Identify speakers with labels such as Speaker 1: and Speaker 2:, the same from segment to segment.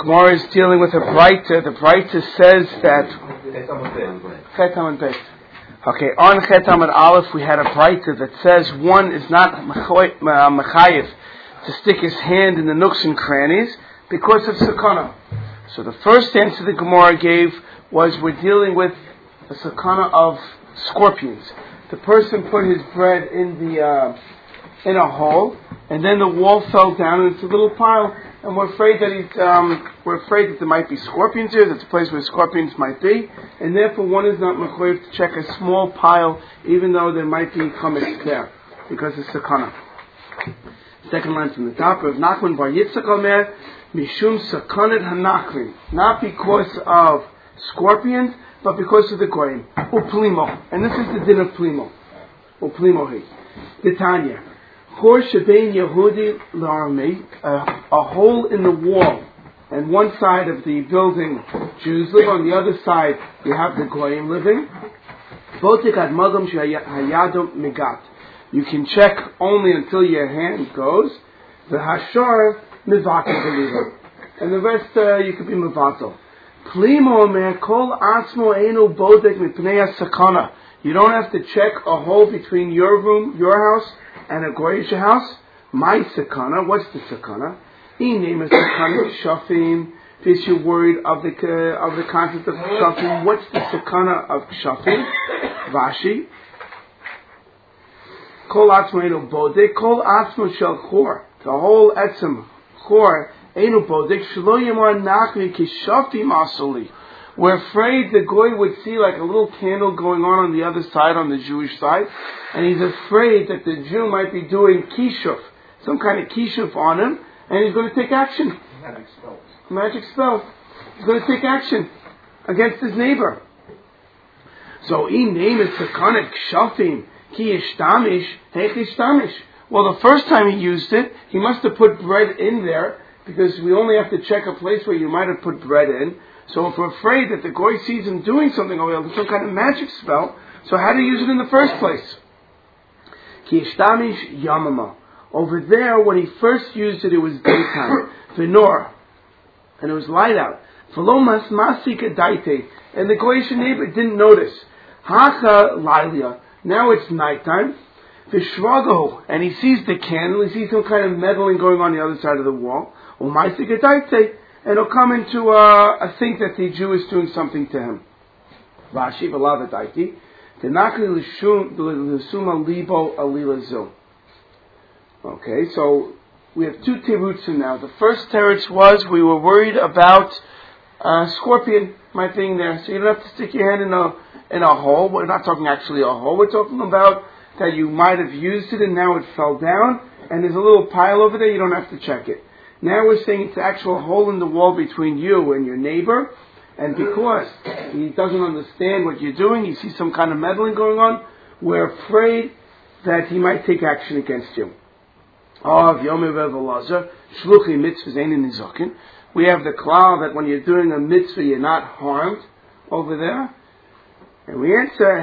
Speaker 1: Gemara is dealing with a Breita. The Breita says that Chet Amud Beis. Okay, on Chet Amud Aleph we had a Breita that says one is not mechayev to stick his hand in the nooks and crannies because of sakana. So the first answer the Gemara gave was we're dealing with the sakana of scorpions. The person put his bread in a hole, and then the wall fell down, and it's a little pile. And we're afraid that there might be scorpions here. That's a place where scorpions might be, and therefore one is not mechuyev to check a small pile, even though there might be chametz there, because it's sakana. Second line from the top of Nachman Bar Yitzchak Omer, Mishum Sakanat Hanakrin, not because of scorpions, but because of the goyim. Uplimo, and this is the din of plimo. Uplimo he. Titania. Chor shebein Yehudi la'armei, a hole in the wall, and one side of the building Jews live, on the other side you have the goyim living. Botik ad magam shehayadom megat. You can check only until your hand goes. The hashar mivakel believe, and the rest you could be mivakel. Plimo mer kol atzmo einu bodek mipnei sakana. You don't have to check a hole between your room, your house, and a goyish house. My sakana. What's the sakana? He name is sakana shafim. If you're worried of the concept of shafim, what's the sakana of shafim? Vashi. Kol atzmo einu bodek. Kol atzmo shel chor. The whole etzem chor einu bodek. Shlo yemar nachmi kishafim asoli. We're afraid the goy would see like a little candle going on the other side, on the Jewish side, and he's afraid that the Jew might be doing kishuf, some kind of kishuf on him, and he's going to take action. Magic spell. He's going to take action against his neighbor. So, in name is sakanat kshafim ki ishtamish heich ishtamish. Well, the first time he used it, he must have put bread in there, because we only have to check a place where you might have put bread in. So if we're afraid that the goy sees him doing something over there, some kind of magic spell, so how to use it in the first place? Ki ishtamish yamama. Over there, when he first used it, it was daytime. V'nor. And it was light out. V'lo masika daite. And the goyish neighbor didn't notice. Hacha lailia. Now it's nighttime. V'shrago. And he sees the candle. He sees some kind of meddling going on the other side of the wall. U'maisika daite. And he'll come into a think that the Jew is doing something to him. Rashi v'lavadaiti tenakli l'suma libo alilazu. Okay, so we have two terutzim now. The first teretz was we were worried about scorpion might being there, so you don't have to stick your hand in a hole. We're not talking actually a hole. We're talking about that you might have used it and now it fell down, and there's a little pile over there. You don't have to check it. Now we're saying it's an actual hole in the wall between you and your neighbor, and because he doesn't understand what you're doing, he sees some kind of meddling going on, we're afraid that he might take action against you. We have the klal that when you're doing a mitzvah, you're not harmed over there. And we answer,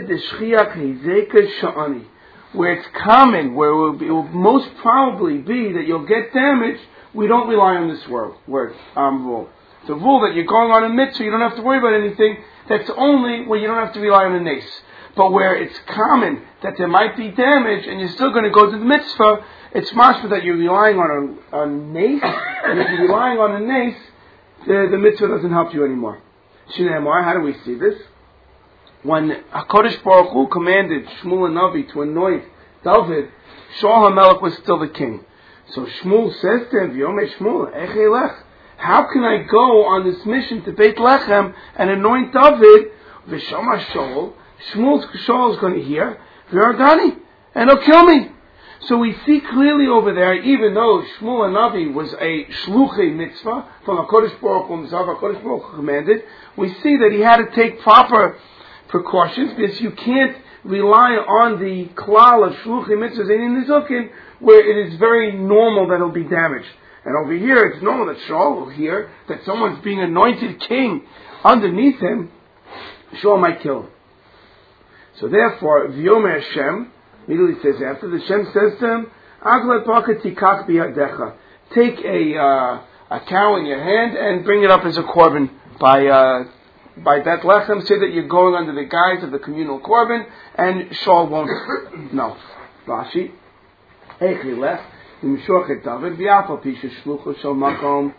Speaker 1: where it's common, where it will most probably be that you'll get damaged, we don't rely on this rule. It's a rule that you're going on a mitzvah, you don't have to worry about anything. That's only where you don't have to rely on a nace. But where it's common that there might be damage and you're still going to go to the mitzvah, it's mashma that you're relying on a nace. And if you're relying on a nace, the mitzvah doesn't help you anymore. Shinei, how do we see this? When HaKadosh Baruch Hu commanded Shmuel Navi to anoint David, Shaul HaMelech was still the king. So Shmuel says to him, Yomei Shmuel, Ech elech. How can I go on this mission to Beit Lechem and anoint David? V'shama Shaul. Shaul is going to hear, V'yardani, and he'll kill me. So we see clearly over there, even though Shmuel Navi was a shluchei mitzvah from HaKadosh Baruch Hu himself, HaKadosh Baruch Hu commanded, we see that he had to take proper precautions, because you can't rely on the klal of shluchei mitzvahs in nizukin, where it is very normal that it'll be damaged. And over here, it's normal that Shaul will hear that someone's being anointed king underneath him. Shaul might kill him. So therefore, V'yomer Hashem, immediately says after, the Shem says to him, Agla paka tikach biyadecha. Take a a cow in your hand and bring it up as a korban by Bet Lechem. Say that you're going under the guise of the communal korban, and Shaul won't. No. Rashi. Eichli left. Imshochet David. V'yafal pisha shlucho shel makom.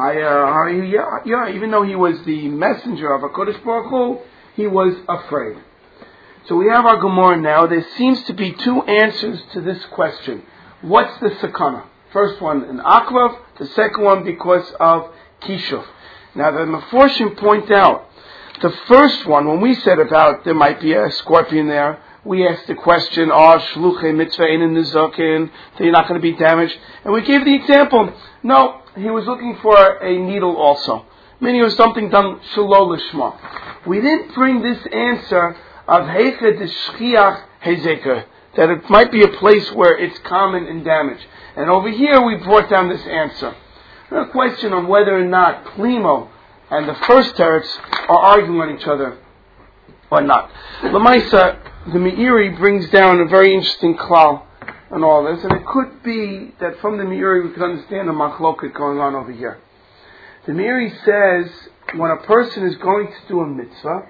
Speaker 1: Even though he was the messenger of HaKadosh Baruch Hu, he was afraid. So we have our Gemara now. There seems to be two answers to this question. What's the sakana? First one, an aklav. The second one, because of kishuf. Now the Meforshim point out, the first one, when we said about there might be a scorpion there, we asked the question, shluchei mitzvah ein nizokin, that you're not going to be damaged. And we gave the example, no, he was looking for a needle also. Meaning it was something done shelo lishma. We didn't bring this answer of heicha d'shchiach hezeker, that it might be a place where it's common in damage. And over here we brought down this answer. A question on whether or not Plimo and the first teretz are arguing on each other or not. Lamaisa, the Meiri brings down a very interesting klal on all this, and it could be that from the Meiri we can understand the machloket going on over here. The Meiri says when a person is going to do a mitzvah,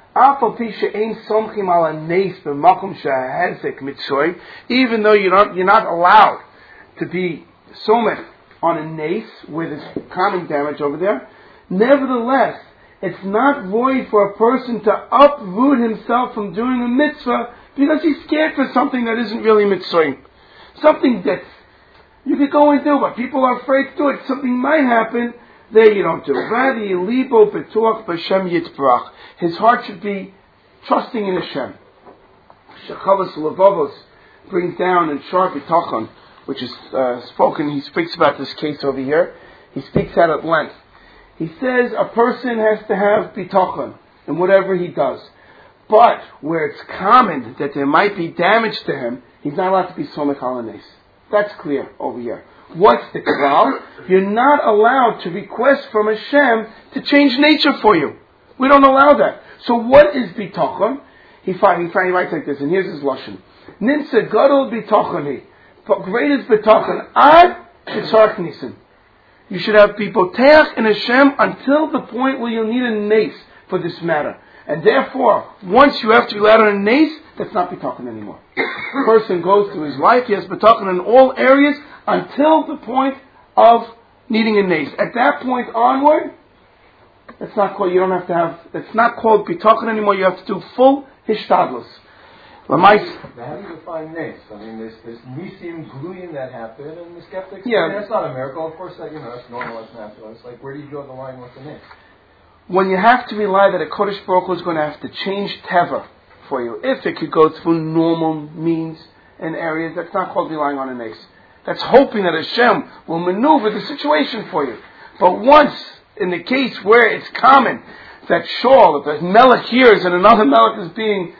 Speaker 1: even though you're not allowed to be somech on a nace where there's common damage over there, nevertheless, it's not void for a person to uproot himself from doing a mitzvah because he's scared for something that isn't really mitzvah. Something that you could go and do, but people are afraid to do it. Something might happen, there you don't do. Rather, you libo betuach b'Hashem yitbarach. His heart should be trusting in Hashem. Shechavos Levavos brings down in Shar B'tachon, which is spoken, he speaks about this case over here. He speaks out at length. He says a person has to have bitachon in whatever he does. But where it's common that there might be damage to him, he's not allowed to be somech al hanes. That's clear over here. What's the klal? You're not allowed to request from Hashem to change nature for you. We don't allow that. So what is bitachon? He writes like this, and here's his lashon. Nimsa gadol bitachoni. Great is bitachon ad yitzhak nisim. You should have people teach in Hashem until the point where you'll need a nace for this matter. And therefore, once you have to rely on a nace, that's not bitachon anymore. The person goes through his life, he has bitachon in all areas until the point of needing a nace. At that point onward, it's not called bitachon anymore. You have to do full hishtadlus.
Speaker 2: How do you define nace? I mean, there's nisim gluyim that happen, and the skeptics say that's not a miracle. Of course, that's normal, that's natural. It's like, where do you draw the line with the nace?
Speaker 1: When you have to rely that a Kodesh Baruch Hu is going to have to change teva for you, if it could go through normal means and areas, that's not called relying on a nace. That's hoping that Hashem will maneuver the situation for you. But once, in the case where it's common that Shaul, if a melech hears and another melech is being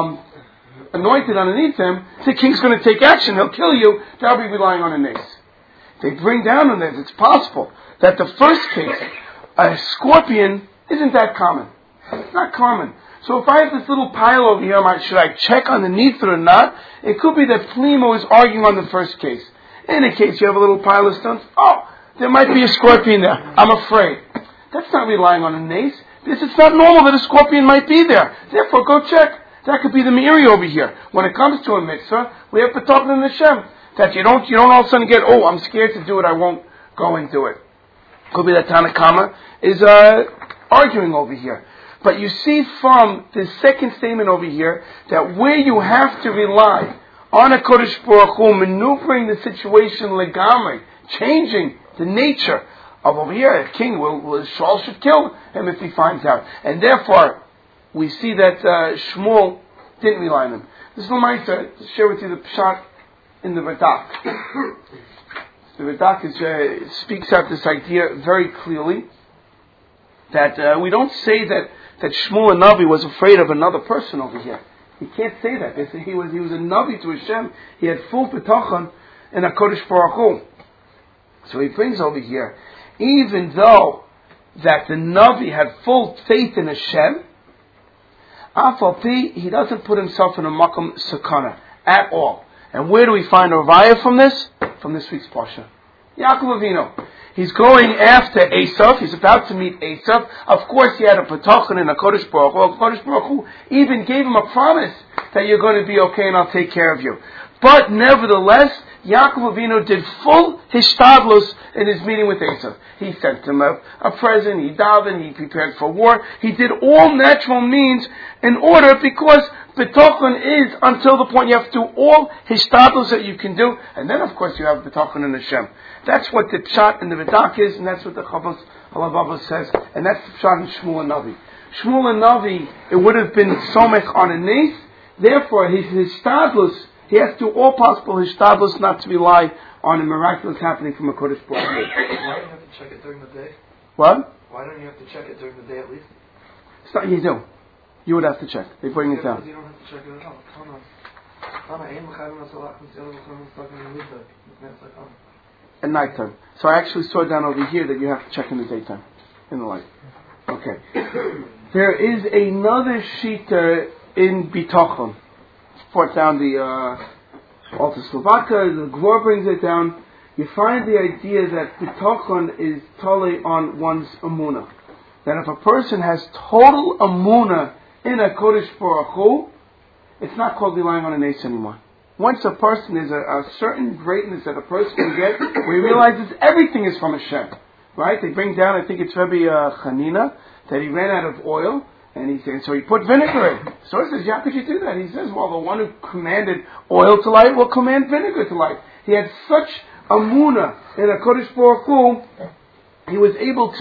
Speaker 1: anointed underneath him, the king's going to take action, he'll kill you, that'll be relying on a nace. They bring down on this, it's possible that the first case, a scorpion, isn't that common. It's not common. So if I have this little pile over here, should I check underneath it or not? It could be that Plimo is arguing on the first case. In a case you have a little pile of stones, there might be a scorpion there, I'm afraid. That's not relying on a nace, because it's not normal that a scorpion might be there. Therefore, go check. That could be the Meiri over here. When it comes to a mitzvah, we have to talk to Hashem. That you don't all of a sudden get, I'm scared to do it, I won't go and do it. Could be that Tanakama is arguing over here. But you see from the second statement over here, that where you have to rely on a Kodesh Baruch Hu, maneuvering the situation legamri, changing the nature of over here, a king Shaul should kill him if he finds out. And therefore, we see that Shmuel didn't rely on him. This is Lamaisa to share with you the pshat in the Radak. The Radak speaks out this idea very clearly, that we don't say that Shmuel a Navi was afraid of another person over here. He can't say that. They say he was a Navi to Hashem. He had full bitachon in a Kodesh Baruch Hu. So he brings over here, even though that the Navi had full faith in Hashem, he doesn't put himself in a makom sakana at all. And where do we find a raya from this? From this week's Pasha. Yaakov Avinu. He's going after Esav. He's about to meet Esav. Of course, he had a Patachan and a Kodesh Baruch Hu. Kodesh Baruch Hu even gave him a promise that you're going to be okay and I'll take care of you. But nevertheless, Yaakov Avinu did full hishtadlus in his meeting with Esav. He sent him a present, he davened, he prepared for war. He did all natural means in order, because B'tochen is until the point you have to do all hishtadlus that you can do, and then of course you have B'tochen in Hashem. That's what the Pshat in the Vidak is, and that's what the Chavos Halavavos says, and that's the Pshat in Shmuel and Navi. Shmuel and Navi, it would have been somech on a nes, therefore his hishtadlus, he has to do all possible hishtadlus not to rely on a miraculous happening from a Kodesh Baruch Hu.
Speaker 3: Why don't you have to check it during the day?
Speaker 1: What?
Speaker 3: Why don't you have to check it during the day at least?
Speaker 1: It's not, you do. You would have to check. They bring it down.
Speaker 3: You don't have to check it at all.
Speaker 1: At nighttime. So I actually saw down over here that you have to check in the daytime, in the light. Okay. There is another shita in Bitochon. Brought down the Alta Slovaka, the Gvor brings it down. You find the idea that Bitochon is totally on one's Amunah. That if a person has total Amunah in a Kodesh Baruch Hu, it's not called relying on an ace anymore. Once a person is a certain greatness that a person can get, where he realizes everything is from Hashem. Right? They bring down, I think it's Rabbi Chanina, that he ran out of oil, and he said, so he put vinegar in. So he says, how could you do that? He says, well, the one who commanded oil to light will command vinegar to light. He had such Amunah in a Kodesh Baruch Hu, he was able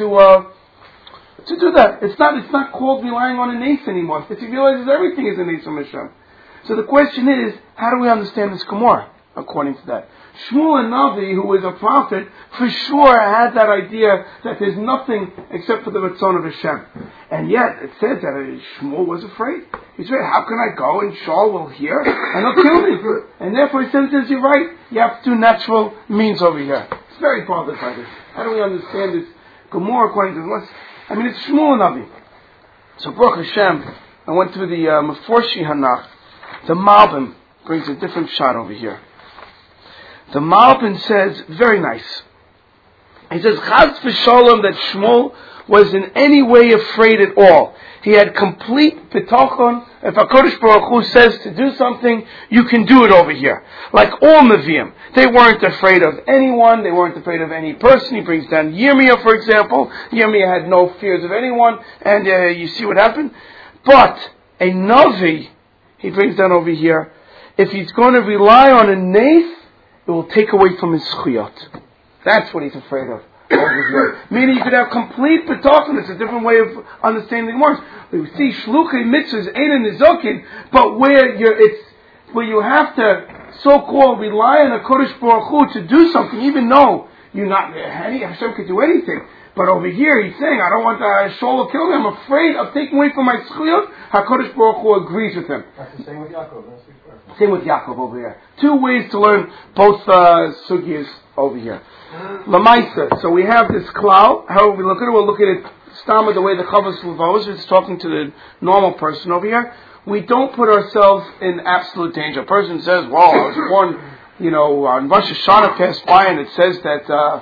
Speaker 1: to do that. It's not called relying on an ace anymore, because he realizes everything is an ace from Hashem. So the question is, how do we understand this Gemara according to that? Shmuel and Navi, who was a prophet, for sure had that idea that there's nothing except for the Ratzon of Hashem. And yet, it says that Shmuel was afraid. He said, how can I go and Shaul will hear and he'll kill me? And therefore he says, you're right, you have to do natural means over here. It's very bothered by this. How do we understand this Gemara according to this? I mean, it's Shmuel and Navi. So Baruch Hashem, I went through the Meforshi Hanach. The Malbim brings a different shot over here. The Malbim says, very nice. He says, Chaz v'sholom, that Shmuel was in any way afraid at all. He had complete bitachon. If HaKadosh Baruch Hu says to do something, you can do it over here. Like all Nevi'im. They weren't afraid of anyone. They weren't afraid of any person. He brings down Yirmiyah, for example. Yirmiyah had no fears of anyone. And you see what happened. But a Navi, he brings down over here, if he's going to rely on a naith, it will take away from his chiyot. That's what he's afraid of. Meaning you could have complete bitachon. It's a different way of understanding the words. We see shluchei mitzvahs ein nizokin, but where you have to so-called rely on a Kodesh Baruch Hu to do something, even though Hashem could do anything. But over here, he's saying, I don't want Shaul to kill me. I'm afraid of taking away from my zchiyot. HaKadosh Baruch Hu agrees with him.
Speaker 2: That's the same with Yaakov.
Speaker 1: Same with Yaakov over here. Two ways to learn both sugyas over here. Lamaisa. So we have this klal. How we look at it? We'll look at it stama the way the Chavos Levos is talking to the normal person over here. We don't put ourselves in absolute danger. A person says, well, I was born, on Rosh Hashanah passed by and it says that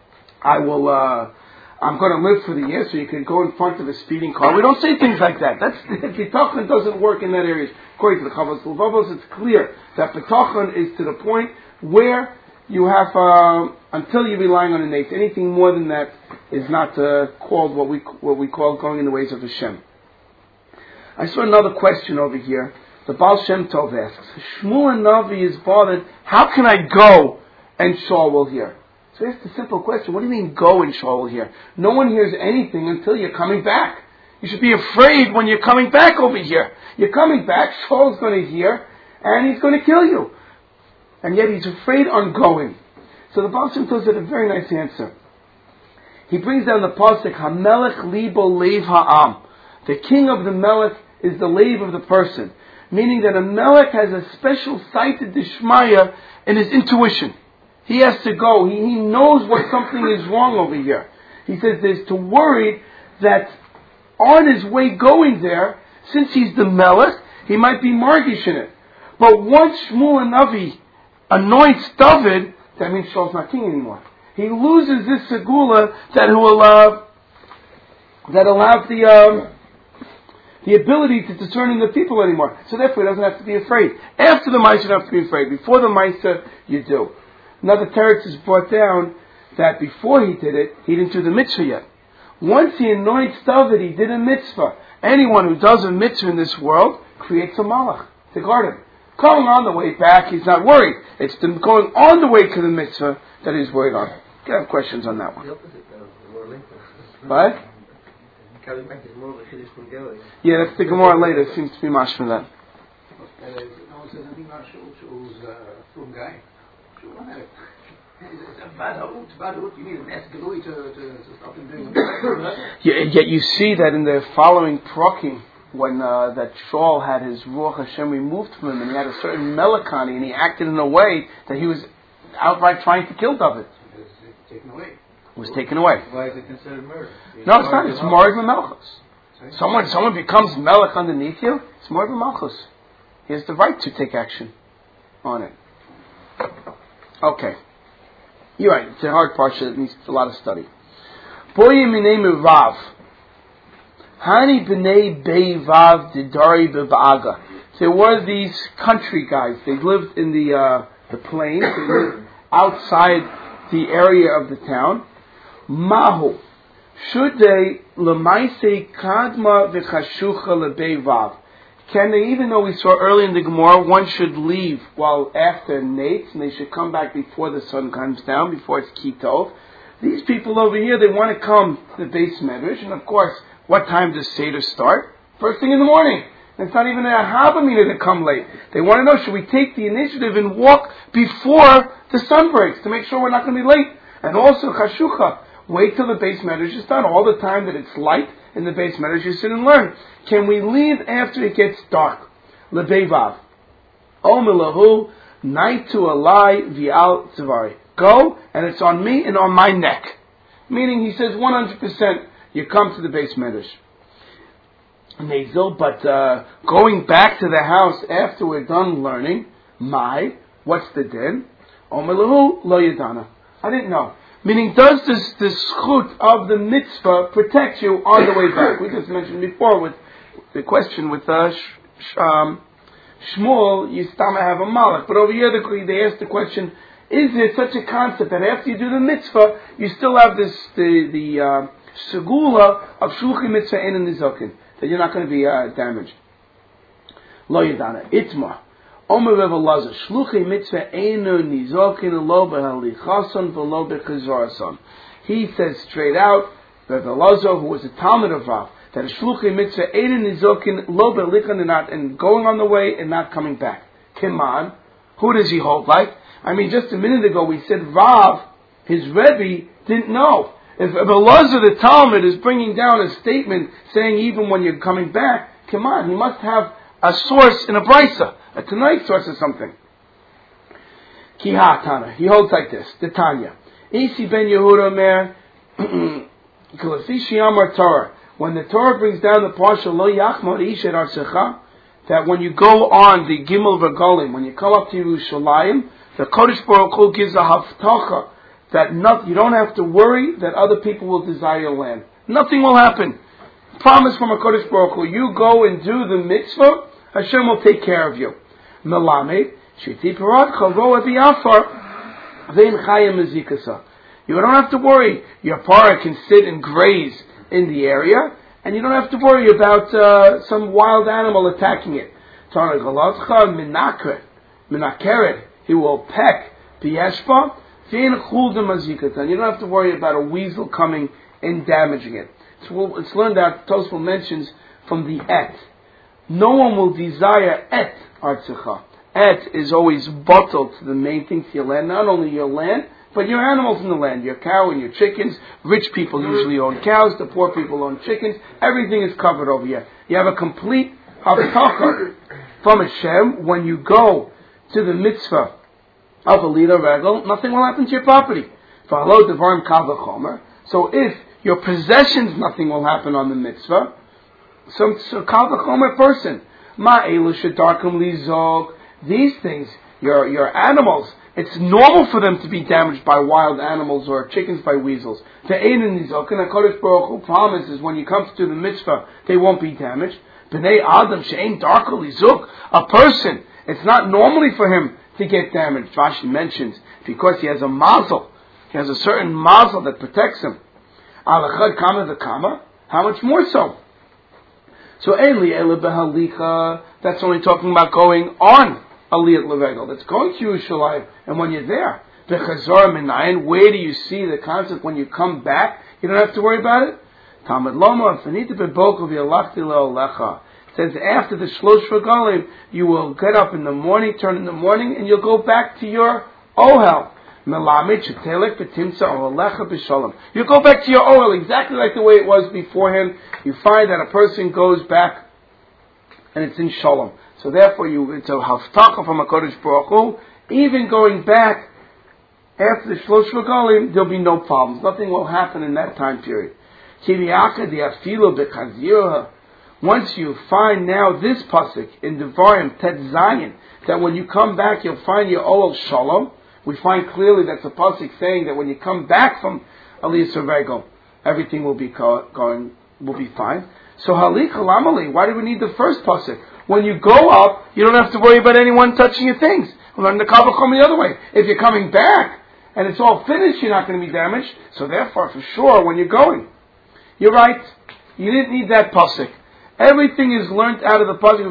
Speaker 1: I'm going to live for the year, so you can go in front of a speeding car. We don't say things like that. Bitachon doesn't work in that area. According to the Chavos Levavos, it's clear that Bitachon is to the point where you have, until you're relying on a nace. Anything more than that is not called what we call going in the ways of Hashem. I saw another question over here. The Baal Shem Tov asks, Shmuel and Navi is bothered, how can I go and Shaul will hear? So that's the simple question. What do you mean go and Shaul will hear? No one hears anything until you're coming back. You should be afraid when you're coming back over here. You're coming back, Shaul's going to hear, and he's going to kill you. And yet he's afraid on going. So the Baal Shem Tov said a very nice answer. He brings down the pasuk, HaMelech libo leiv ha'am. The king of the Melech is the leiv of the person. Meaning that a Melech has a special sighted dishmaya in his intuition. He has to go. He knows what something is wrong over here. He says there's to worry that on his way going there, since he's the Melech, he might be margish in it. But once Shmuel and Navi anoints David, that means Shaul's not king anymore. he loses this segula that allows the ability to discern in the people anymore. So therefore he doesn't have to be afraid. After the Maisa, you don't have to be afraid. Before the Maisa, you do. Another teretz is brought down that before he did it, he didn't do the mitzvah yet. Once he anoints David, he did a mitzvah. Anyone who does a mitzvah in this world creates a malach to guard him. Going on the way back, he's not worried. It's the going on the way to the mitzvah that he's worried on. Do you have questions on that one?
Speaker 4: The opposite, more linked.
Speaker 1: What?
Speaker 4: Coming back is more of a Kiddush from Gilly.
Speaker 1: Yeah, that's the Gemara later. It seems to be mash from that. Yet you see that in the following prokim, when that Shaul had his Ruach Hashem removed from him, and he had a certain melancholy, and he acted in a way that he was outright trying to kill David. It was taken away.
Speaker 2: Why is it considered murder?
Speaker 1: No, it's not. It's Morid Malchus. Someone becomes Melech underneath you, it's Morid Malchus. He has the right to take action on it. Okay. You're right. It's a hard parsha that needs a lot of study. Boye minei Rav. Hani b'nei bei Vav didari b'ba'aga. There were these country guys. They lived in the plains. They lived outside the area of the town. Mahu. Should they lemaisei kadma v'chashucha lebei Vav? Can they, even though we saw early in the Gemara, one should leave while after Nates, and they should come back before the sun comes down, before it's Kitov. These people over here, they want to come to the base medrash, and of course, what time does Seder start? First thing in the morning. And it's not even a Habamina to come late. They want to know, should we take the initiative and walk before the sun breaks to make sure we're not going to be late? And also, Chashucha, wait till the base medrash is done. All the time that it's light in the base medrash, you sit and learn. Can we leave after it gets dark? Lebeivav. Omelahu, night to alai vial tzavari. Go, and it's on me and on my neck. Meaning, he says 100%, you come to the base medrash. But going back to the house after we're done learning, what's the din? Omelahu lo yadana. I didn't know. Meaning, does the schut of the mitzvah protect you on the way back? We just mentioned before with the question with Shmuel, you still have a malach. But over here, they asked the question, is there such a concept that after you do the mitzvah, you still have the segula of shluchi mitzvah and nizokin, that you're not going to be damaged? Lo yadana, itma. Omer Rav Elazar, shluchi mitzvah einu nizokin lo behalichason v'lo bechazarason. He says straight out, Rav Elazar, who was a Talmud of Rav, that a shluchi mitzvah einu nizokin lo belichan, and going on the way and not coming back. Kiman, who does he hold like? I mean, just a minute ago we said Rav, his Rebbe, didn't know. If Elazar the Talmud is bringing down a statement saying even when you're coming back, come on, he must have a source in a brisa, a Tanakh source or something. Kihatana, he holds like this, the Tanya. Isi ben Yehuda mer, Torah. When the Torah brings down the parsha lo yachmod isher arsecha, that when you go on the Gimel V'Golim, when you come up to Yerushalayim, the Kodesh Baruch Hu gives a haftacha that you don't have to worry that other people will desire your land. Nothing will happen. Promise from a Kodesh Baruch Hu. You go and do the mitzvah, Hashem will take care of you. Melamed, shiti paradcha ro eviafar, vein chayim mezikasa. You don't have to worry. Your parah can sit and graze in the area, and you don't have to worry about some wild animal attacking it. Tana galatcha minakeret. He will peck biyeshpa. You don't have to worry about a weasel coming and damaging it. So it's learned that Tosfot mentions from the et. No one will desire et artzecha. Et is always bottled to the main thing to your land, not only your land, but your animals in the land, your cow and your chickens. Rich people usually own cows, the poor people own chickens. Everything is covered over here. You have a complete havtacha from Hashem. When you go to the mitzvah of a leader regal, nothing will happen to your property. So if your possessions, nothing will happen on the mitzvah. So kal v'chomer person. These things, your animals, It's normal for them to be damaged by wild animals or chickens by weasels. The Ein Nizok, and HaKadosh Baruch Hu promises when you come to do the mitzvah, they won't be damaged. B'nei Adam she'ein darko lizuk, a person, it's not normally for him to get damaged. Rashi mentions, because he has a mazel. He has a certain mazel that protects him. Alachad kama v'kama, how much more so? So Eli Ele Behalicha, that's only talking about going on Aliyat Leregel. That's going to Yerushalayim. And when you're there, Bechazor Minayin, where do you see the concept when you come back? You don't have to worry about it. Talmud Loma, Fanita Bebokov Yalachti Leolecha. It says after the Shlosh Regalim, you will get up in the morning, turn in the morning, and you'll go back to your Ohel. You go back to your Ohel exactly like the way it was beforehand. You find that a person goes back and it's in Shalom. So therefore it's a haftacha from HaKadosh Baruch Hu. Even going back after the Shlosh Regalim, there'll be no problems. Nothing will happen in that time period. Once you find now this pasuk in Devarim Tet Zayin, that when you come back you'll find your Ohel Shalom. We find clearly that's a pasuk saying that when you come back from Aliyah Regel, everything will be fine. So Halik Halamali, why do we need the first pasuk? When you go up, you don't have to worry about anyone touching your things. We'll learn the Kavachom the other way. If you're coming back and it's all finished, you're not going to be damaged. So therefore, for sure, when you're going, you're right. You didn't need that pasuk. Everything is learned out of the pasuk.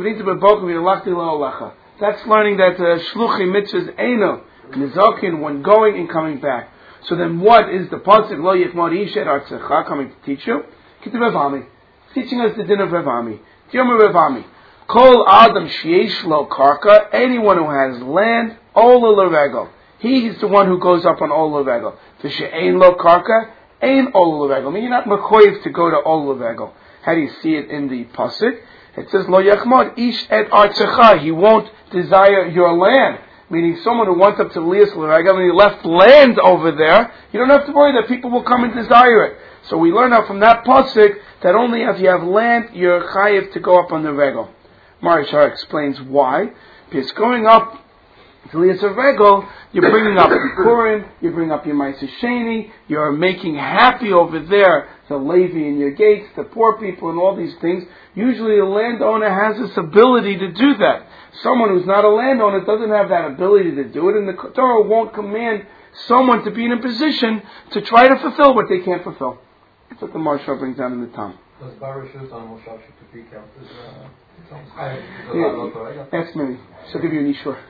Speaker 1: That's learning that shluchi mitzvahs eino nizakin when going and coming back. So then, what is the pasuk lo yechmod ishet artzecha coming to teach you? Kitiv Rav Ami, teaching us the din of Rav Ami. Diyomer Rav Ami. Kol Adam sheyesh lo karka, anyone who has land, ola l'regel. He is the one who goes up on ola l'regel. V'she'ein lo karka, ein ola l'regel. I mean, you're not mechoyev to go to ola l'regel. How do you see it in the pasuk? It says lo yachmod ish et artzecha. He won't desire your land. Meaning someone who wants up to Lias l'regel and he left land over there, you don't have to worry that people will come and desire it. So we learn out from that pasuk that only if you have land, you're chayiv to go up on the regel. Marishar explains why. Because going up to Lias Regel, you're bringing up your Purim, you bring up your Ma'aseh Sheni, you're making happy over there the Levi in your gates, the poor people and all these things. Usually a landowner has this ability to do that. Someone who's not a landowner doesn't have that ability to do it, and the Torah won't command someone to be in a position to try to fulfill what they can't fulfill. That's what the Marshal brings down in the Talmud.
Speaker 2: Does Barashut on Moshav Shekupi count as
Speaker 1: ask me. She'll give you an ishur.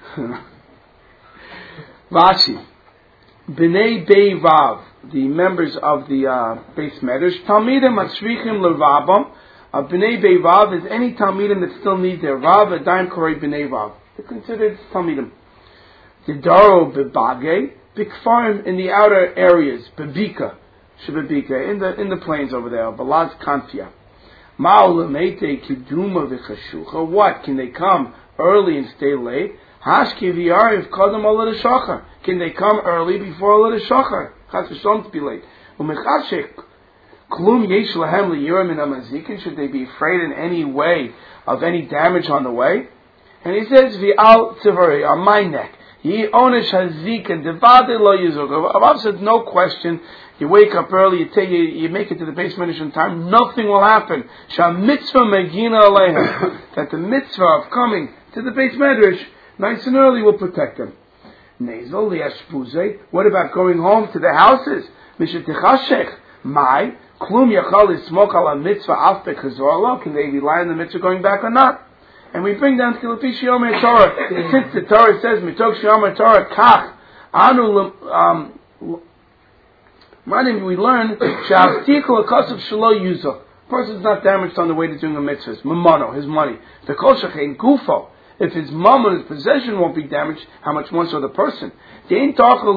Speaker 1: Rashi. B'nei Bei Rav, the members of the Beis Medrash, Talmidim Atzrichim L'Rabam. B'nei Bei Rav is any Talmidim that still need their Rav, Adaim Korei B'nei Rav. They're considered Talmidim. Didaro B'Bagei, B'Kfarim in the outer areas, B'Bika, Shebebika, in the plains over there, Balaz Kanfia. Ma'olamete Kiduma V'Chashucha. What? Can they come early and stay late? Hashki V'Yariv Kadam Ola Shachar. Can they come early before Ola Shachar? Chas v'Shalom to be late. Umechashek Klum Yesh Lahem Liyirim in Amazikin. Should they be afraid in any way of any damage on the way? And he says V'Al Tzivari on my neck. Ye Onesh Hazikin Devade Lo Yizuk. Rav said no question. You wake up early, you make it to the Beis Medrash in time, nothing will happen. Sham mitzvah megina alehem. That the mitzvah of coming to the Beis Medrash nice and early will protect them. Nezel liashpuze. What about going home to the houses? Mishetechashech. Mai. Klum yachal ismok ala mitzvah af bekazorlo. Can they rely on the mitzvah going back or not? And we bring down to Kilapi Shiomer Torah. Since the Torah says, Mitok Shiomer Torah kach. Anu we learn person's not damaged on the way to doing a mitzvah. Mamano, his money. The kol shechein gufo. If his mammon, his possession won't be damaged, how much more so the person? The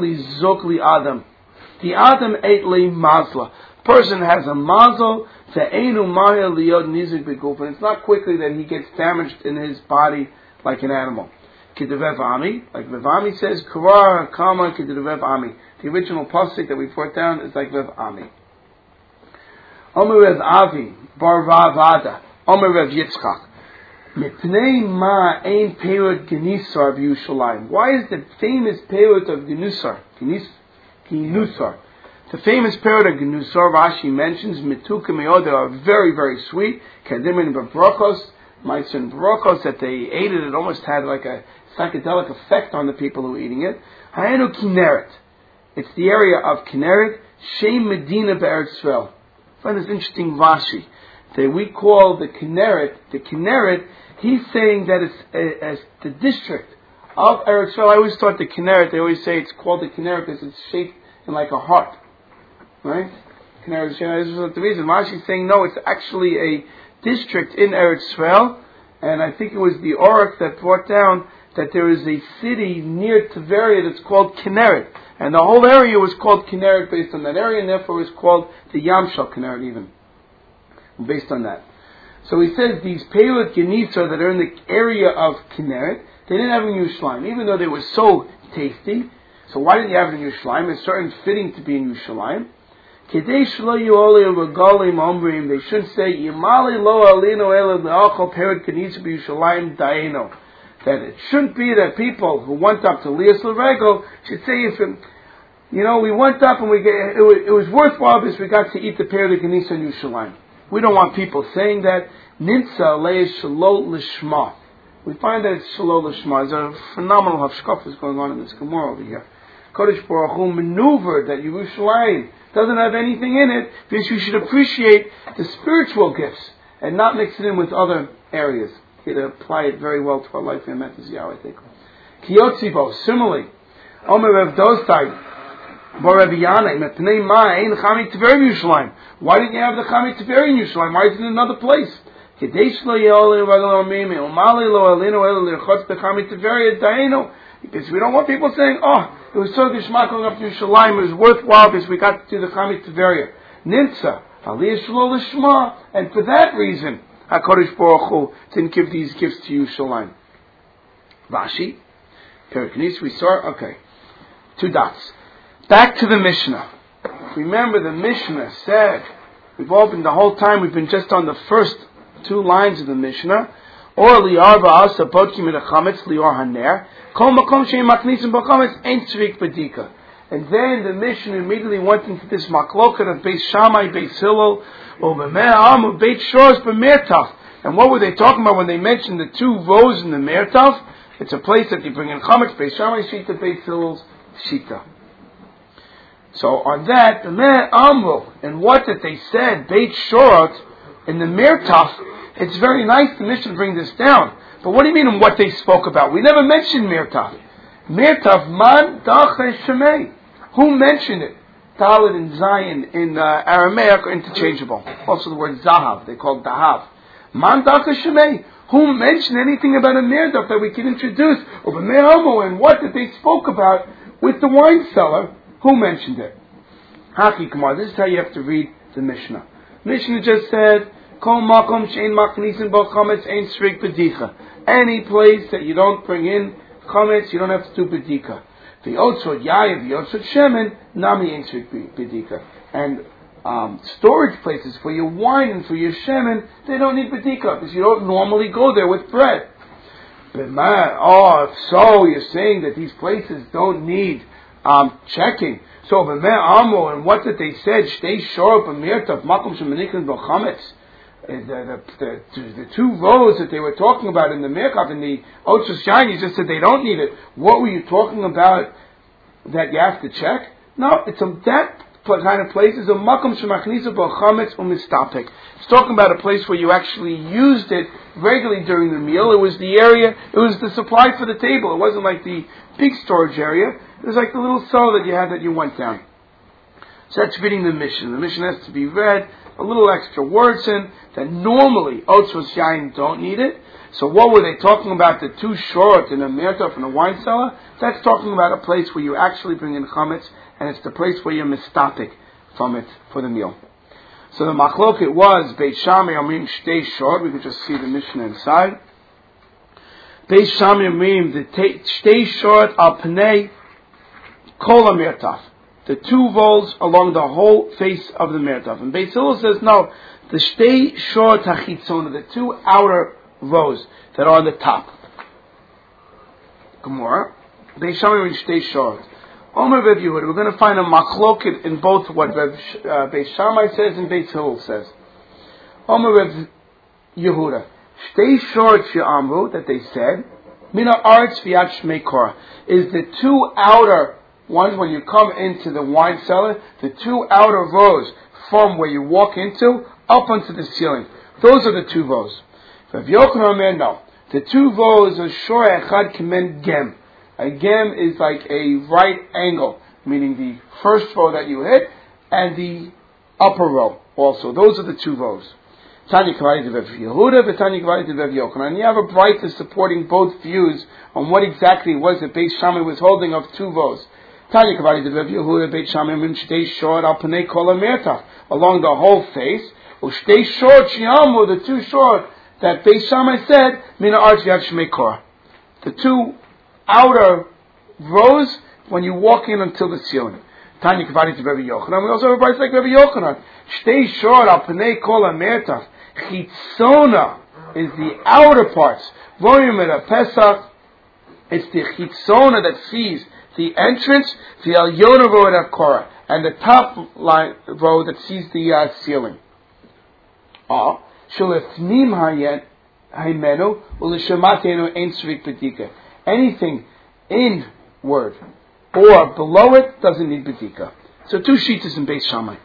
Speaker 1: adam ate li mazla. Person has a mazel. And it's not quickly that he gets damaged in his body like an animal. Kidevev Ami, like Vev Ami says, Kurar Kama Kidevev Ami. The original pasuk that we brought down is like Vev Ami. Omer Rev Avi, Bar Ravada, Omer Rev Yitzchak. Mipnei ma ein perut Genusar b'Yushalayim. Why is the famous perut of Genusar? Genusar. The famous perut of Genusar, Rashi mentions, Mituka me'od, they are very, very sweet. Kedimin b'brokos, mice and brokos, that they ate it, it almost had like a psychedelic effect on the people who were eating it. Hayenu Kinneret. It's the area of Kinneret, Shem Medina Be'eretz Yisrael. I find this interesting Rashi. That we call the Kinneret, he's saying that it's as the district of Eretz Yisrael. I always thought the Kinneret, they always say it's called the Kinneret because it's shaped in like a heart. Right? Kinneret, this is the reason. Rashi's saying no, it's actually a district in Eretz Yisrael, and I think it was the Aruch that brought down that there is a city near Tiberia that's called Kinneret, and the whole area was called Kinneret based on that area, and therefore it was called the Yam Shel Kinneret even, based on that. So he says these Peilut Genusar that are in the area of Kinneret, they didn't have them in Yerushalayim, even though they were so tasty. So why didn't you have it in Yerushalayim? It's certainly fitting to be in Yerushalayim. They shouldn't say Yimali lo alino ela le'achol Peilut Genusar b'Yerushalayim daeno. That it shouldn't be that people who went up to Lias L'Regel should say, if we went up and it was worthwhile because we got to eat the Peilut Genusar in Yerushalayim. We don't want people saying that. Nimtza leis shalol lishma. We find that it's shalol lishma. There's a phenomenal hafshkafas going on in this Gemara over here. Kodesh Baruch Hu maneuvered that Yerushalayim doesn't have anything in it because you should appreciate the spiritual gifts and not mix it in with other areas. He'd apply it very well to our life in Metziyahu, I think. Kiyotzibo, similarly, Omer Rav Dostai, why didn't you have the Chami Tiberi in Yerushalayim? Why is it in another place? Because we don't want people saying, it was so gishmak going up to Yerushalayim, it was worthwhile because we got to do the Chami Tiberi. Nimtza, Aliyah Shalol Lishma, and for that reason, HaKadosh Baruch Hu didn't give these gifts to Yerushalayim. Rashi, Periknis, we saw, 2 dots. Back to the Mishnah. Remember, the Mishnah said, we've been just on the first 2 lines of the Mishnah. Or liar ba'asa bodkim in a chametz lior haner. Kol makom she'im maknisim b'chametz ain't tzvik b'dika. And then the Mishnah immediately went into this makloket of Beis Shammai, Beis Hillel, or b'me'am, or Beit Shores, b'mertaf. And what were they talking about when they mentioned the 2 rows in the mertaf? It's a place that you bring in chametz, Beis Shammai shita, Beis Hillel's shita. So on that, the Me'er Amru, and what that they said, Beit Shorot, in the Mirtaf, it's very nice the Mishnah bring this down. But what do you mean in what they spoke about? We never mentioned Mirtaf. Mirtaf, Man Dache Shemei. Who mentioned it? Dalet and Zion in Aramaic are interchangeable. Also the word Zahav, they call it Dahav. Man Dache Shemei. Who mentioned anything about a Mirtaf that we can introduce? Over Me'er Amru, and what that they spoke about with the wine cellar? Who mentioned it? Haki Kamar. This is how you have to read the Mishnah. Mishnah just said, Kol makom she'ein maknisin bo chametz ein tzvik b'dicha. Any place that you don't bring in chametz, you don't have to do b'dika. V'yotzot yayin, v'yotzot shemen, nami ein tzvik b'dika. And storage places for your wine and for your shemen, they don't need b'dika because you don't normally go there with bread. But if so, you're saying that these places don't need checking. So, and what did they said? Stay sharp and mirtav makom shemanikin b'chametz. The 2 rows that they were talking about in the Merkav, in the Otzos Yain, you just said they don't need it. What were you talking about that you have to check? No, it's that kind of place is a makom shemachnisa b'chametz umistapek. It's talking about a place where you actually used it regularly during the meal. It was the area, it was the supply for the table. It wasn't like the big storage area. It was like the little cellar that you had that you went down. So that's reading the Mishnah. The Mishnah has to be read, a little extra words in, that normally Otzos Yain don't need it. So what were they talking about? The 2 short in a mertaf and a wine cellar? That's talking about a place where you actually bring in chametz, and it's the place where you're mistatik from it for the meal. So the machloket was Beit Shammai Omrim Shtei Short. We could just see the Mishnah inside. Beit Shammai Omrim the Shtei Short al Pnei Kol HaMertaf. The 2 rolls along the whole face of the mertaf. And Beit Hillel says no. The Shtei Short HaChitzona, the 2 outer rows that are on the top. Gemara. Beis Shammai and Shtei Shorot. Omer Rav Yehuda. We're going to find a machloket in both what Beis Shammai says and Beis Hillel says. Omer Rav Yehuda. Shtei Shorot she'amru, that they said, Mina Aretz v'yad Shmei Korah, is the two outer ones when you come into the wine cellar, the two outer rows from where you walk into up onto the ceiling. Those are the two rows. Rav Yochanan Omer, no. The two rows are Shor Echad Kemen Gem. A gem is like a right angle, meaning the first row that you hit and the upper row also. Those are the two rows. Tanya Kavadi to Rav Yehuda, but Tanya Kavadi to Rav Yochanan. And you have a brighter supporting both views on what exactly it was that Beis Shammai was holding of two rows. Tanya Kavadi to Rav Yehuda, Beis Shammai min shtei short al panei kol hamertach, along the whole face. Shtei short shiamu, the two short that Beis Shammai said, mina arch v'yad Shmei Korah. The two outer rows when you walk in until the ceiling. Tanya Kavadi to Rabbi Yochanan. We also have a price like Rabbi Yochanan. Shtei short al panei kol hamertach. Chitzona is the outer parts. Royim at a Pesach. It's the chitzona that sees the entrance. The Alyona row at a Korah, and the top line row that sees the ceiling. Sholefnim haymenu u'lishamatenu ein tzrik bedika. Anything inward or below it doesn't need bedika. So two sheets in Beis Shammai.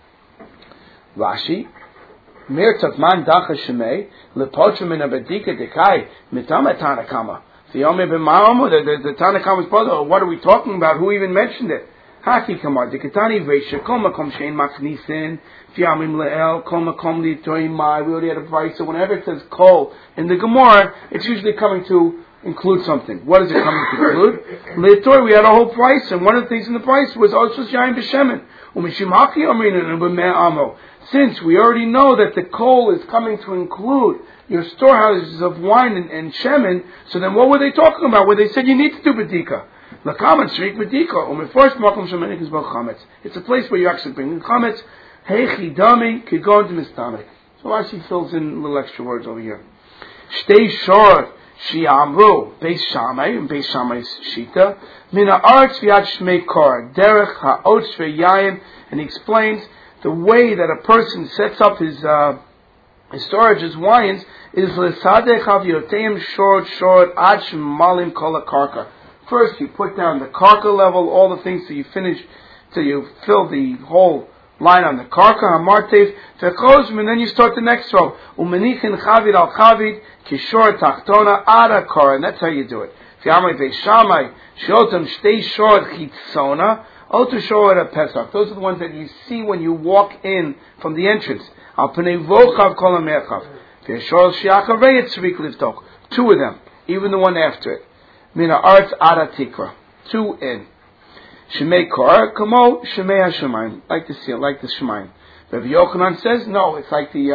Speaker 1: Rashi, Mirtav man dacha shemei lepotra min bedika dekai mitama tanakama. The Tanakama's brother. What are we talking about? Who even mentioned it? Haki kamar dekatani veisha kol makom shein machnisin fiamim leel kol makom litoimai. We already had a price. So whenever it says kol in the Gemara, it's usually coming to include something. What is it coming to include? Leitor, we had a whole price, and one of the things in the price was Oshus Yain B'Shemen. Umishimaki Amrinan and B'Meh Amo. Since we already know that the coal is coming to include your storehouses of wine and shemen, so then what were they talking about? Where they said you need to do bedika. Lakaman shrik bedika. First makom shemenik is chametz. It's a place where you actually bring in chametz. Heichi dami kigon to mistamek. So Rashi fills in little extra words over here. Stay short. Shiamru, Beis Shammai, and Beis Shammai's Shita, Mina Arts V'yad Shmei Korah, Derech Ha'otz V'yayim, and he explains the way that a person sets up his storage, his wines, is L'sadech Havyoteim Short Ad Shemalim Kol HaKarka. First, you put down the karka level, all the things that you finish, till you fill the whole line on the karka, hamartev, v'chozim, and then you start the next row. Umenichin chavid al chavid, kishor tachtona ada kar, and that's how you do it. V'yamai Beis Shammai, sheotam shtei shor chitzona, otu shor at Pesach. Those are the ones that you see when you walk in from the entrance. Al pnei vochav kol hamerchav. V'yashor shiachavei etzvik livtok. Two of them, even the one after it. Mina arts ada tikra. Two in. Shemei Korah, Kamo, Shemei HaShemayim, like the Shemayim. Rabbi Yochanan says, no, it's like the,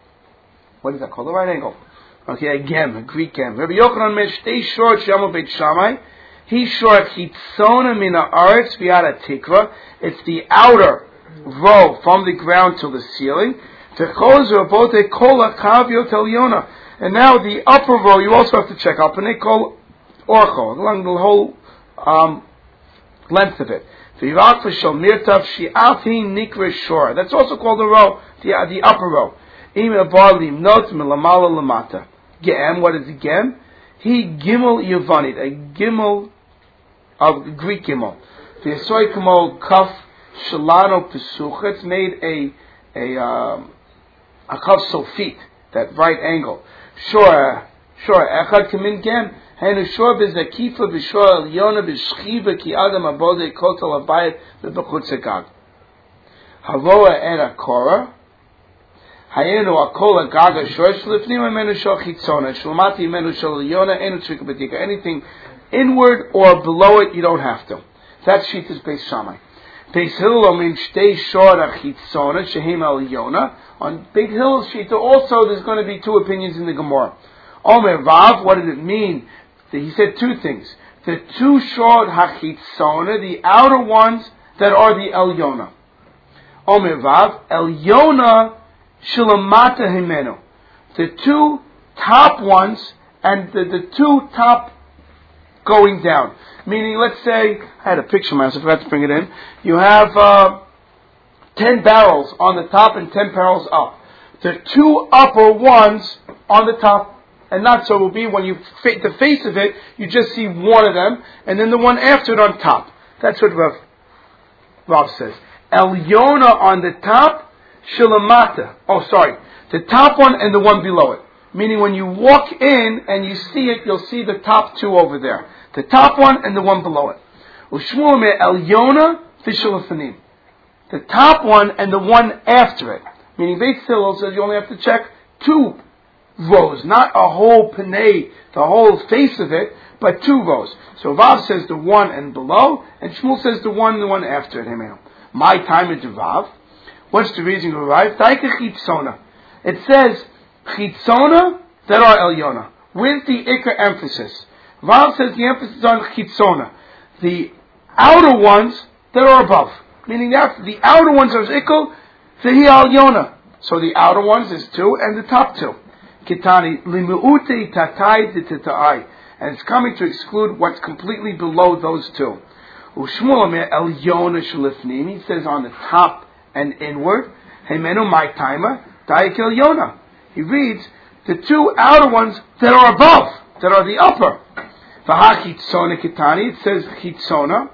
Speaker 1: what is that called? The right angle. Okay, a gem, a Greek gem. Rabbi Yochanan meant, stay short, Shamu Beit Shammai. He short, Chitzona Mina Aretz, V'yad Tikra. It's the outer row from the ground to the ceiling. V'chozer, Bote Kola, Kavio Telyona. And now the upper row, you also have to check out, Panei Kol Orcho, along the whole, length of it. That's also called the row, the upper row. Gem, what is a gem? He gimel yavanit, a gimel of Greek gimel. V'yasoy kamo kaf shalano pesucha. It's made a kaf sofit, that right angle. Sure, echad kamin gem. Henu shor bezakifa b'shor Yona b'shchiva ki adam abode kotel abayit b'bechutz hagag. Havoa en akora. Hayenu akola gaga shor shlifnim amenu shor chitzona. Shlomati amenu shor Yona enu tzrika b'dika. Anything inward or below it, you don't have to. That sheet is Beis Shammai. Beis Hillel means shtei shor chitzona shehem al Yona. On Beis Hillel's sheet also there's going to be two opinions in the Gemara. Omer Rav, what does it mean? He said two things. The two short hachitzona, the outer ones that are the Elyona. Omer Vav, Elyona shilamata himenu. The two top ones and the two top going down. Meaning, let's say, I had a picture myself, I forgot to bring it in. You have 10 barrels on the top and 10 barrels up. The two upper ones on the top, and not so will be when you the face of it, you just see one of them, and then the one after it on top. That's what Rav says. Elyona on the top, Shilamata. Oh, sorry. The top one and the one below it. Meaning when you walk in and you see it, you'll see the top two over there. The top one and the one below it. Ushmuel me Elyona v'Shilafanim. The top one and the one after it. Meaning Beit Hillel says you only have to check two rows, not a whole panei, the whole face of it, but two rows. So Vav says the one and below, and Shmuel says the one and the one after it. My time is Vav. What's the reason for Vav? Taika Chitzona. It says Chitzona that are Elyona. Where's the Ikar emphasis? Vav says the emphasis is on Chitzona. The outer ones that are above. Meaning that the outer ones are Ikar, Vehi Elyona. So the outer ones is two and the top two. Kitani limuute tatai titatai, and it's coming to exclude what's completely below those two. Ushmuel Elyona shalifnim. He says on the top and inward. Hemenu my timer daik Elyona. He reads the two outer ones that are above, that are the upper. Vahachitzona kitani. It says chitzona.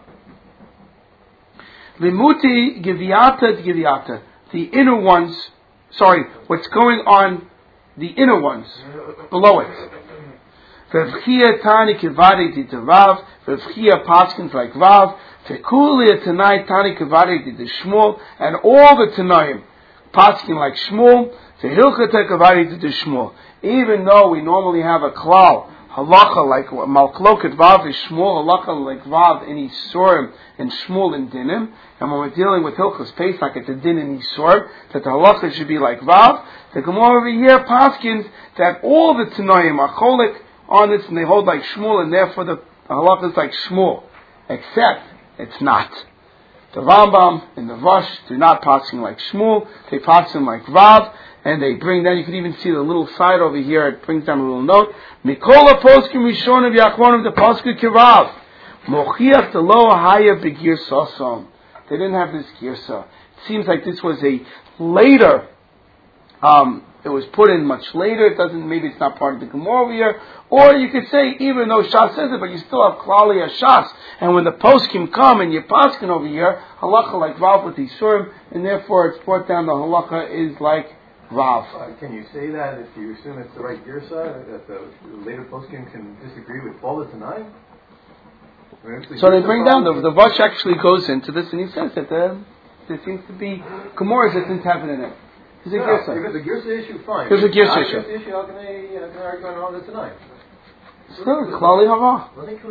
Speaker 1: Limuti giviata. The inner ones. Sorry, what's going on? The inner ones, below it. V'vchia tani kivadeti to Rav, v'vchia paskins like Rav, v'kulia tonight tani kivadeti to Shmuel, and all the Tanaim paskin like Shmuel, v'hilchata kivadeti to Shmuel. Even though we normally have a klal, halacha like Malkloket Vav is Shmuel, halacha like Vav in Isurim, and Shmuel in Dinim, and when we're dealing with Hilchos Pesach, it's a din in Isur, that the halacha should be like Vav. The Gemara over here paskins that all the Tanoim are cholik on this, and they hold like Shmuel, and therefore the halacha is like Shmuel, except it's not. The Rambam and the Rosh do not paskin like Shmuel; they paskin like Vav, and they bring down. You can even see the little side over here. It brings down a little note. Mikola poskim rishonim v'achronim the paskin kirav mochiach the lo haya begir sosom. They didn't have this girsa. It seems like this was a later. It was put in much later. It doesn't. Maybe it's not part of the Gemara over here. Or you could say, even though Shas says it, but you still have Klali Shas. And when the poskim come and you're paskin over here, halacha like Rav with Isurim, and therefore it's brought down. The halacha is like Rav.
Speaker 2: Can you say that if you assume it's the right girsa, that the later poskim can disagree with all the Tanai?
Speaker 1: So they bring down the Rosh actually goes into this, and he says that there seems to be Gemaras that didn't have it in it. There's a girsa.
Speaker 2: If it's a girsa issue, fine.
Speaker 1: There's a girsa issue.
Speaker 2: How can they argue on all the tonight?
Speaker 1: Still, Klali Hava.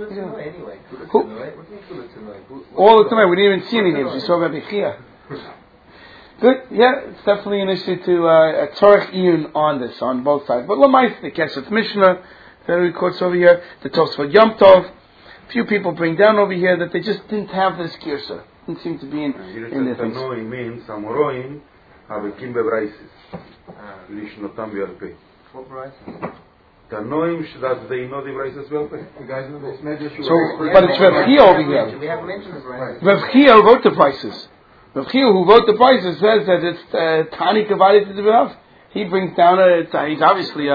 Speaker 1: All the time. We didn't even see any names. We saw Rabbi Chia. Good. Yeah, it's definitely an issue to a Tzorech Iyun on this, on both sides. But Lamais, the Kesef Mishnah, that records over here, the Tosfot Yom Tov. Few people bring down over here that they just didn't have this girsa. Didn't seem to be in the things.
Speaker 5: Tanoi means Amoroim Havikim bebraises. Lishnotam Yalpei.
Speaker 2: What braises?
Speaker 5: Tanoim that they know the braises well.
Speaker 2: The guys in this medrash.
Speaker 1: So, but it's Rav Chia over here.
Speaker 4: We have mentioned the braises.
Speaker 1: Rav Chia wrote the prices. Rav Chia, who wrote the prices, says that it's Tani Kavadi to the Rav. He brings down he's obviously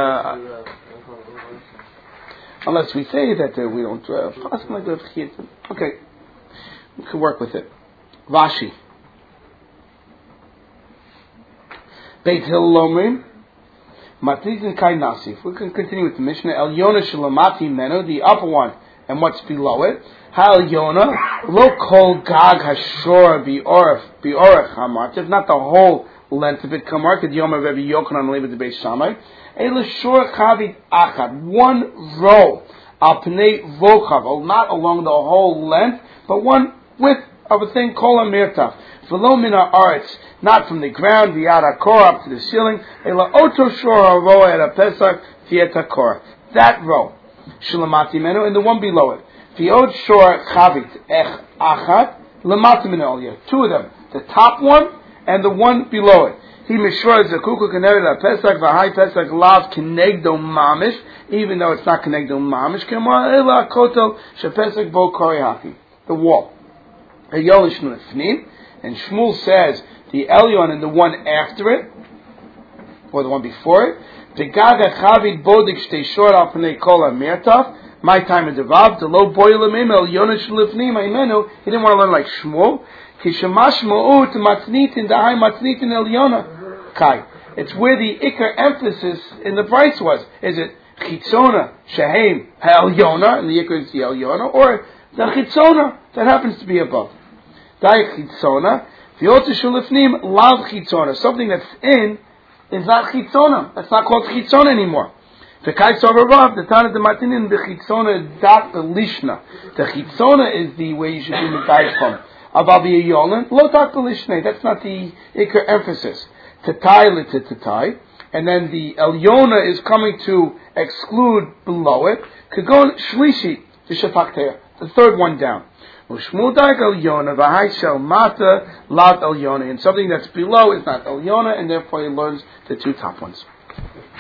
Speaker 1: unless we say that we don't pass like Rav Chia. Okay, we can work with it. Rashi. Beit Hillel Lomrim. Matizin Kai Nasi. If we can continue with the Mishnah, Elyona Shalamati Meno, the upper one, and what's below it. Ha Elyona, Lo Kol Gag Hashor Biorach Hamartiv, not the whole length of it. Kamarkid Yom Rabbi Yochanan Levi the Beis Shammai. Ela Shor Chavit Achad, one row. Al Pnei Vochav, not along the whole length, but one width of a thing called a mirtaf. V'lo min ha'aretz, not from the ground, v'yad ha'kor, up to the ceiling. Ela oto shor ha'roa at a pesach, v'yet ha'kor. That row. Shalamati menu, and the one below it. V'od shor chavit ech achat, lamati menu oliyah. Two of them. The top one, and the one below it. He mishra zakuku keneged Pesach v'hai Pesach lav kenegdo mamish, even though it's not kenegdo mamish. Kemar ela kotel shepesach bo korihaki, the wall. Eyolish nefnim, and Shmuel says the Elyon and the one after it, or the one before it. V'gaga chavid bodik shtei shor al pnei kol hamertav. My time in Devav, the low boil Elyon shlifnim imenu. He didn't want to learn like Shmuel. Kishamash ma'ut matnitin da'ai matnitin Elyona. Kai. It's where the ikar emphasis in the price was. Is it chitzona shehem ha'Elyona, and the ikar is the Elyona, or the chitzona that happens to be above? Dai chitzona. V'yotze shulifnim lav chitzona. Something that's in is not chitzona. That's not called chitzona anymore. The kai sover rav, the Tana de matinin, the chitzona dat the lishna. The chitzona is the way you should be medayik from. About the Yolan, lo tak the lishna. That's not the ikar emphasis. Tatai litatai, and then the Elyona is coming to exclude below it. Kagon shlishi the shafakter, the third one down. Ushmul daik Elyona v'hai shel mata lat Elyona, and something that's below is not Elyona, and therefore he learns the two top ones.